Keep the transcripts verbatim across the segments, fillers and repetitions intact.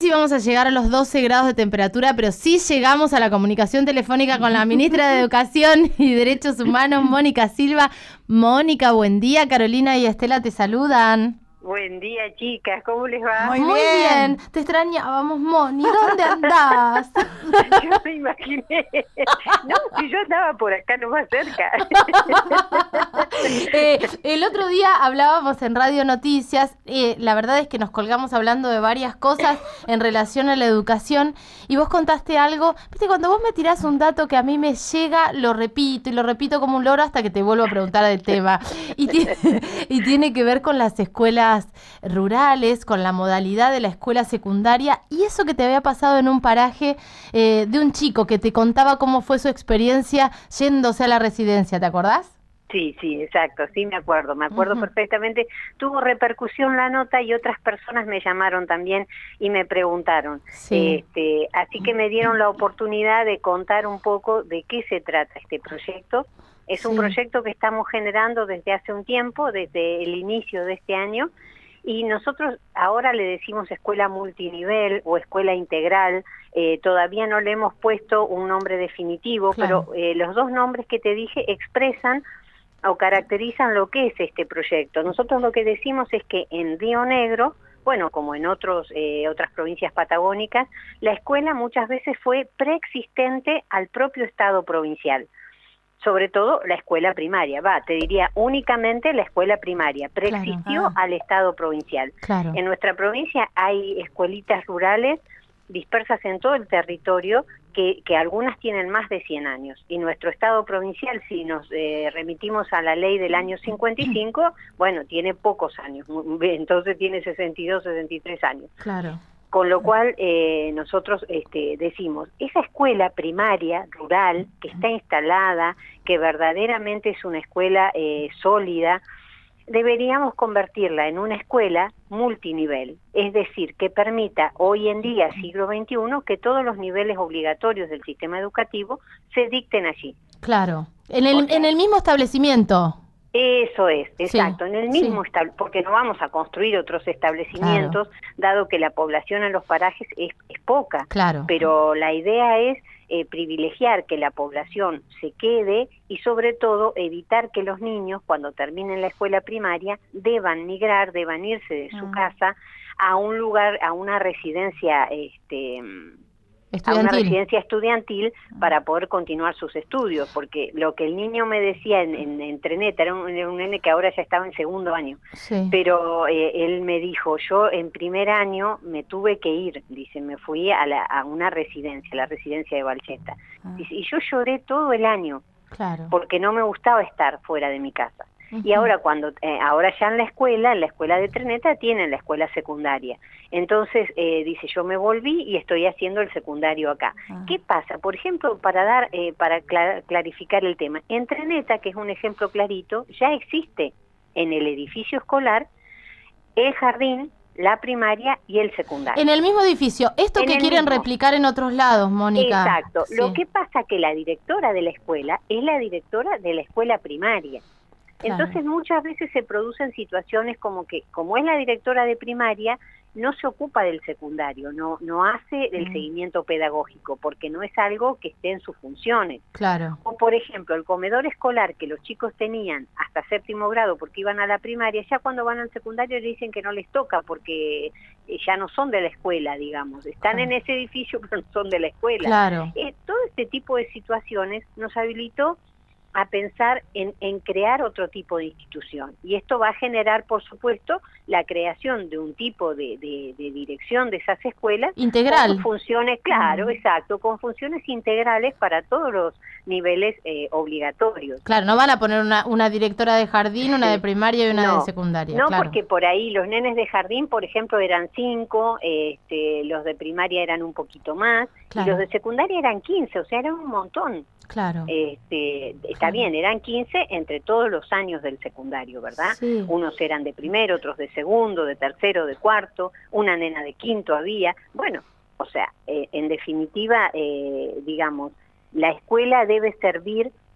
si vamos a llegar a los doce grados de temperatura, pero sí llegamos a la comunicación telefónica con la ministra de Educación y Derechos Humanos, Mónica Silva. Mónica, buen día. Carolina y Estela te saludan. Buen día, chicas, ¿cómo les va? Muy, Muy bien. bien, te extrañábamos, Moni, ¿dónde andás? Yo me imaginé, no, si yo andaba por acá nomás cerca. eh, el otro día hablábamos en Radio Noticias, eh, la verdad es que nos colgamos hablando de varias cosas en relación a la educación, y vos contaste algo, viste, cuando vos me tirás un dato que a mí me llega, lo repito y lo repito como un loro hasta que te vuelvo a preguntar del tema, y tiene, y tiene que ver con las escuelas rurales, con la modalidad de la escuela secundaria, y eso que te había pasado en un paraje eh, de un chico que te contaba cómo fue su experiencia yéndose a la residencia, ¿te acordás? Sí, sí, exacto, sí me acuerdo, me acuerdo uh-huh. perfectamente. Tuvo repercusión la nota y otras personas me llamaron también y me preguntaron. Sí. Este, así que me dieron la oportunidad de contar un poco de qué se trata este proyecto. Es sí. un proyecto que estamos generando desde hace un tiempo, desde el inicio de este año, y nosotros ahora le decimos escuela multinivel o escuela integral. Eh, todavía no le hemos puesto un nombre definitivo, claro. pero eh, los dos nombres que te dije expresan o caracterizan lo que es este proyecto. Nosotros lo que decimos es que en Río Negro, bueno, como en otros eh, otras provincias patagónicas, la escuela muchas veces fue preexistente al propio Estado provincial. Sobre todo la escuela primaria, va, te diría únicamente la escuela primaria, preexistió claro, ah. al Estado provincial. Claro. En nuestra provincia hay escuelitas rurales dispersas en todo el territorio, que, que algunas tienen más de cien años, y nuestro Estado provincial, si nos eh, remitimos a la ley del año cincuenta y cinco, bueno, tiene pocos años, entonces tiene sesenta y dos, sesenta y tres años. Claro. Con lo cual eh, nosotros este, decimos, esa escuela primaria rural que está instalada, que verdaderamente es una escuela eh, sólida, deberíamos convertirla en una escuela multinivel, es decir, que permita hoy en día, siglo veintiuno, que todos los niveles obligatorios del sistema educativo se dicten allí. Claro, en el, o sea, en el mismo establecimiento. Eso es, exacto, sí, en el mismo, sí. porque no vamos a construir otros establecimientos, claro. dado que la población en los parajes es, es poca, claro. pero la idea es eh, privilegiar que la población se quede y sobre todo evitar que los niños cuando terminen la escuela primaria deban migrar, deban irse de su mm. casa a un lugar, a una residencia este a una residencia estudiantil para poder continuar sus estudios, porque lo que el niño me decía en, en, en Treneta, era un, era un nene que ahora ya estaba en segundo año, sí. pero eh, él me dijo, yo en primer año me tuve que ir, dice, me fui a, la, a una residencia, la residencia de Valcheta, ah. dice, y yo lloré todo el año, claro. porque no me gustaba estar fuera de mi casa. Uh-huh. Y ahora cuando eh, ahora ya en la escuela, en la escuela de Treneta tienen la escuela secundaria. Entonces eh, dice, yo me volví y estoy haciendo el secundario acá. Uh-huh. ¿Qué pasa? Por ejemplo, para dar eh, para clar- clarificar el tema, en Treneta, que es un ejemplo clarito, ya existe en el edificio escolar el jardín, la primaria y el secundario. En el mismo edificio. Esto en que quieren mismo. replicar en otros lados, Mónica. Exacto. Sí. Lo que pasa que la directora de la escuela es la directora de la escuela primaria. Claro. Entonces muchas veces se producen situaciones como que, como es la directora de primaria, no se ocupa del secundario, no no hace el mm. seguimiento pedagógico, porque no es algo que esté en sus funciones. Claro. O por ejemplo, el comedor escolar que los chicos tenían hasta séptimo grado porque iban a la primaria, ya cuando van al secundario le dicen que no les toca porque ya no son de la escuela, digamos. Están claro. en ese edificio pero no son de la escuela. Claro. Eh, todo este tipo de situaciones nos habilitó a pensar en, en crear otro tipo de institución. Y esto va a generar, por supuesto, la creación de un tipo de, de, de dirección de esas escuelas. Integral. Con funciones, claro, mm. exacto, con funciones integrales para todos los niveles eh, obligatorios. Claro, no van a poner una, una directora de jardín, una sí. de primaria y una no, de secundaria. No, claro. porque por ahí los nenes de jardín, por ejemplo, eran cinco, este, los de primaria eran un poquito más, claro. y los de secundaria eran quince, o sea, eran un montón. Claro. Este, está claro. bien, eran quince entre todos los años del secundario, ¿verdad? Sí. Unos eran de primero, otros de segundo, de tercero, de cuarto, una nena de quinto había. Bueno, o sea, eh, en definitiva, eh, digamos, la escuela debe servir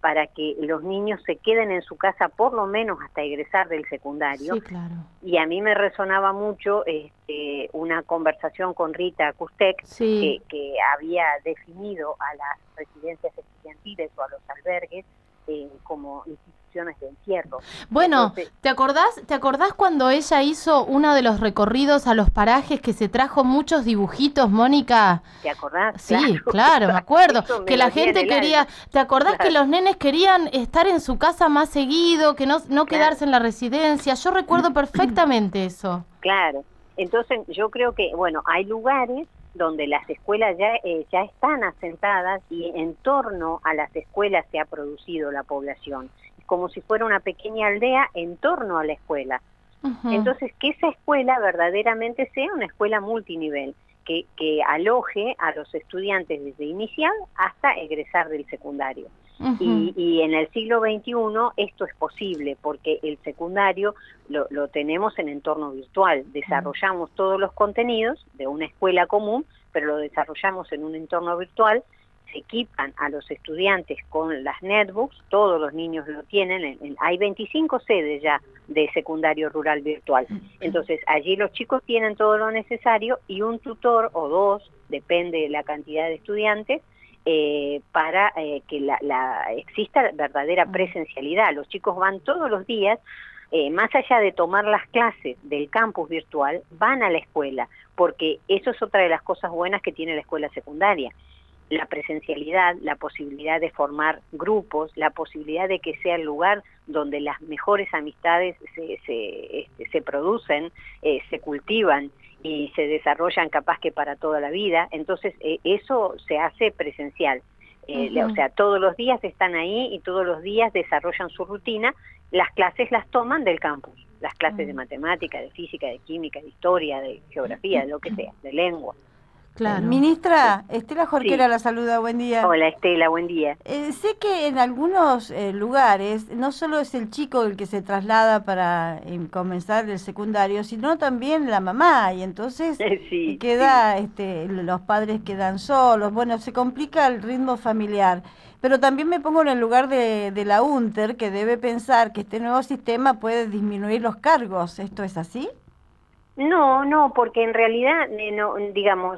para que los niños se queden en su casa por lo menos hasta egresar del secundario. Sí, claro. Y a mí me resonaba mucho este, una conversación con Rita Custec, sí. que, que había definido a las residencias estudiantiles o a los albergues eh, como instituciones de encierro. Bueno, Entonces, ¿te acordás, ¿te acordás cuando ella hizo uno de los recorridos a los parajes que se trajo muchos dibujitos, Mónica? ¿Te acordás? Sí, claro, claro, me acuerdo. Eso Que la gente quería... alma. ¿Te acordás Claro. que los nenes querían estar en su casa más seguido, que no, no quedarse Claro. en la residencia? Yo recuerdo perfectamente eso. Claro. Entonces yo creo que, bueno, hay lugares donde las escuelas ya, eh, ya están asentadas y en torno a las escuelas se ha producido la población. Es como si fuera una pequeña aldea en torno a la escuela. Uh-huh. Entonces, que esa escuela verdaderamente sea una escuela multinivel, que, que aloje a los estudiantes desde inicial hasta egresar del secundario. Uh-huh. Y, y en el siglo veintiuno esto es posible porque el secundario lo, lo tenemos en entorno virtual. Desarrollamos todos los contenidos de una escuela común, pero lo desarrollamos en un entorno virtual. Se equipan a los estudiantes con las netbooks, todos los niños lo tienen, en, en, hay veinticinco sedes ya de secundario rural virtual. Entonces allí los chicos tienen todo lo necesario y un tutor o dos, depende de la cantidad de estudiantes, Eh, para eh, que la, la exista verdadera presencialidad. Los chicos van todos los días, eh, más allá de tomar las clases del campus virtual, van a la escuela, porque eso es otra de las cosas buenas que tiene la escuela secundaria. La presencialidad, la posibilidad de formar grupos, la posibilidad de que sea el lugar donde las mejores amistades se, se, este, se producen, eh, se cultivan y se desarrollan capaz que para toda la vida. Entonces eh, eso se hace presencial. Eh, uh-huh. O sea, todos los días están ahí y todos los días desarrollan su rutina. Las clases las toman del campus, las clases uh-huh. de matemática, de física, de química, de historia, de geografía, de lo que sea, de lengua. Claro. Ministra, Estela Jorquera sí. la saluda, buen día. Hola Estela, buen día. Eh, sé que en algunos eh, lugares no solo es el chico el que se traslada para eh, comenzar el secundario, sino también la mamá, y entonces sí, queda, sí. este, los padres quedan solos, bueno, se complica el ritmo familiar. Pero también me pongo en el lugar de, de la UNTER, que debe pensar que este nuevo sistema puede disminuir los cargos. ¿Esto es así? No, no, porque en realidad, eh, no, digamos,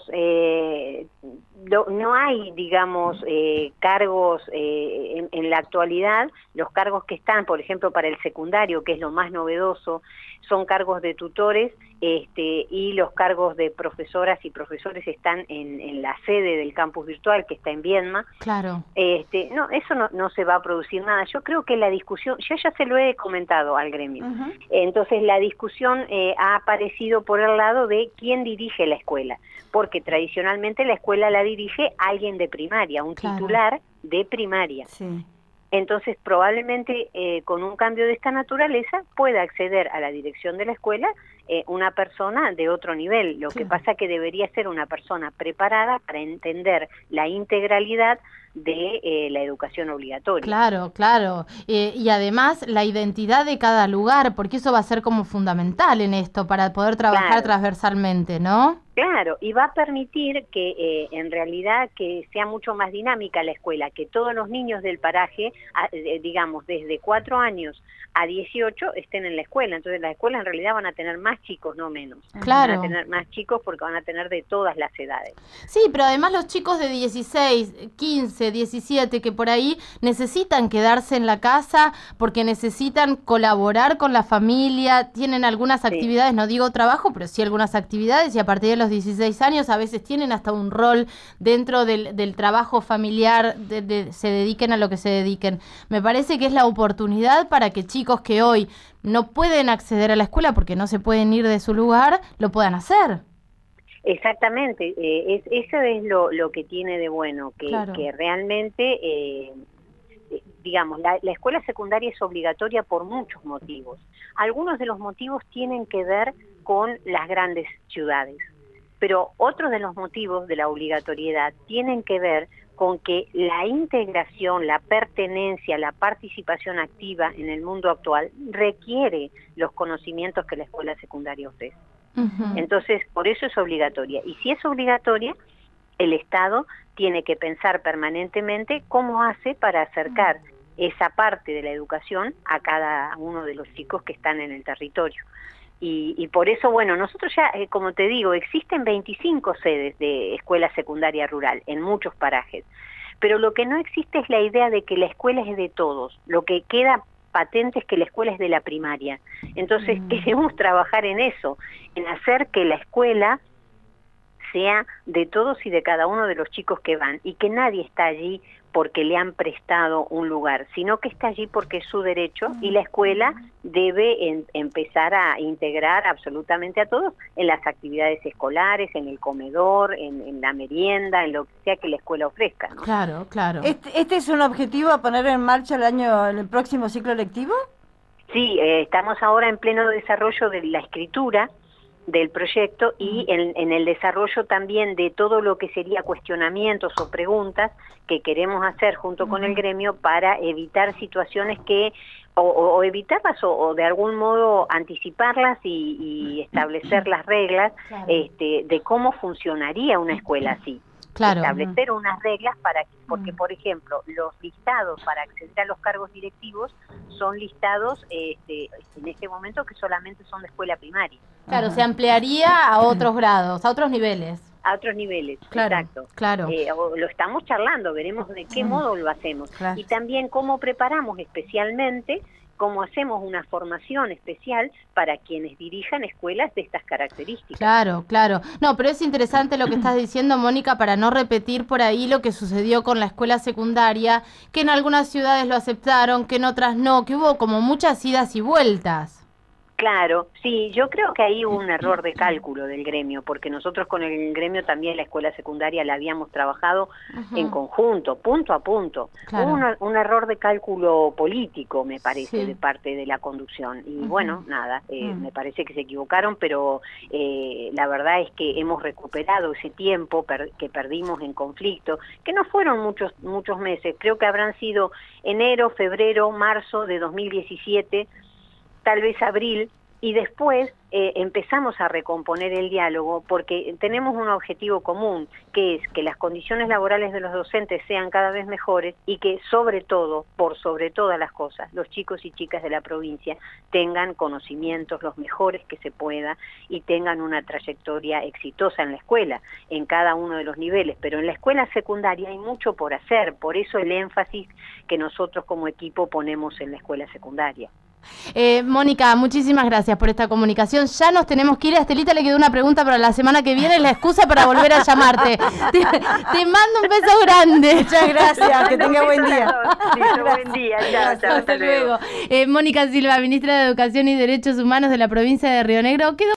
eh, no, no hay, digamos, eh, cargos eh, en, en la actualidad. Los cargos que están, por ejemplo, para el secundario, que es lo más novedoso, son cargos de tutores, este, y los cargos de profesoras y profesores están en, en la sede del campus virtual, que está en Viedma. Claro. Este, no, eso no, no se va a producir nada. Yo creo que la discusión, yo ya se lo he comentado al gremio, uh-huh. entonces la discusión eh, ha aparecido por el lado de quién dirige la escuela, porque tradicionalmente la escuela la dirige alguien de primaria, un claro. titular de primaria. Sí. Entonces probablemente eh, con un cambio de esta naturaleza pueda acceder a la dirección de la escuela eh, una persona de otro nivel. Lo sí. que pasa que debería ser una persona preparada para entender la integralidad de eh, la educación obligatoria. Claro, claro. Eh, y además la identidad de cada lugar, porque eso va a ser como fundamental en esto para poder trabajar claro. transversalmente, ¿no? Claro, y va a permitir que eh, en realidad que sea mucho más dinámica la escuela, que todos los niños del paraje, a, eh, digamos, desde cuatro años a dieciocho estén en la escuela. Entonces las escuelas en realidad van a tener más chicos, no menos. Claro. Van a tener más chicos porque van a tener de todas las edades. Sí, pero además los chicos de dieciséis, quince, diecisiete, que por ahí necesitan quedarse en la casa porque necesitan colaborar con la familia, tienen algunas sí. actividades, no digo trabajo, pero sí algunas actividades, y a partir de los dieciséis años a veces tienen hasta un rol dentro del, del trabajo familiar, de, de, se dediquen a lo que se dediquen. Me parece que es la oportunidad para que chicos que hoy no pueden acceder a la escuela porque no se pueden ir de su lugar, lo puedan hacer. Exactamente, eh, es, eso es lo, lo que tiene de bueno, que, claro. que realmente, eh, digamos, la, la escuela secundaria es obligatoria por muchos motivos. Algunos de los motivos tienen que ver con las grandes ciudades, pero otros de los motivos de la obligatoriedad tienen que ver con que la integración, la pertenencia, la participación activa en el mundo actual requiere los conocimientos que la escuela secundaria ofrece. Uh-huh. Entonces, por eso es obligatoria. Y si es obligatoria, el Estado tiene que pensar permanentemente cómo hace para acercar esa parte de la educación a cada uno de los chicos que están en el territorio. Y, y por eso, bueno, nosotros ya, eh, como te digo, existen veinticinco sedes de escuela secundaria rural en muchos parajes, pero lo que no existe es la idea de que la escuela es de todos. Lo que queda patente es que la escuela es de la primaria. Entonces mm. queremos trabajar en eso, en hacer que la escuela sea de todos y de cada uno de los chicos que van, y que nadie está allí porque le han prestado un lugar, sino que está allí porque es su derecho, y la escuela debe en, empezar a integrar absolutamente a todos en las actividades escolares, en el comedor, en, en la merienda, en lo que sea que la escuela ofrezca, ¿no? Claro, claro. ¿Este, este es un objetivo a poner en marcha el año, el próximo ciclo lectivo? Sí, eh, estamos ahora en pleno desarrollo de la escritura del proyecto y en, en el desarrollo también de todo lo que sería cuestionamientos o preguntas que queremos hacer junto con el gremio para evitar situaciones que, o, o, o evitarlas o, o de algún modo anticiparlas y, y establecer las reglas claro. este, de cómo funcionaría una escuela así. Claro. Establecer unas reglas para que, porque por ejemplo, los listados para acceder a los cargos directivos son listados este, en este momento que solamente son de escuela primaria. Claro, se ampliaría a otros grados, a otros niveles. A otros niveles, claro, exacto. Claro. Eh, lo estamos charlando, veremos de qué modo lo hacemos. Claro. Y también cómo preparamos especialmente, cómo hacemos una formación especial para quienes dirijan escuelas de estas características. Claro, claro. No, pero es interesante lo que estás diciendo, Mónica, para no repetir por ahí lo que sucedió con la escuela secundaria, que en algunas ciudades lo aceptaron, que en otras no, que hubo como muchas idas y vueltas. Claro, sí, yo creo que ahí hubo un error de cálculo del gremio, porque nosotros con el gremio también la escuela secundaria la habíamos trabajado uh-huh. en conjunto, punto a punto. Claro. Hubo una, un error de cálculo político, me parece, sí. de parte de la conducción. Y uh-huh. bueno, nada, eh, uh-huh. me parece que se equivocaron, pero eh, la verdad es que hemos recuperado ese tiempo per- que perdimos en conflicto, que no fueron muchos, muchos meses, creo que habrán sido enero, febrero, marzo de dos mil diecisiete, tal vez abril, y después eh, empezamos a recomponer el diálogo porque tenemos un objetivo común, que es que las condiciones laborales de los docentes sean cada vez mejores y que sobre todo, por sobre todas las cosas, los chicos y chicas de la provincia tengan conocimientos los mejores que se pueda y tengan una trayectoria exitosa en la escuela, en cada uno de los niveles, pero en la escuela secundaria hay mucho por hacer, por eso el énfasis que nosotros como equipo ponemos en la escuela secundaria. Eh, Mónica, muchísimas gracias por esta comunicación. Ya nos tenemos que ir. A Estelita le quedó una pregunta para la semana que viene, la excusa para volver a llamarte. Te, te mando un beso grande. Muchas gracias, que tenga buen día. Sí, buen día, chao, chao, hasta luego. Eh, Mónica Silva, ministra de Educación y Derechos Humanos de la provincia de Río Negro. ¿Quedó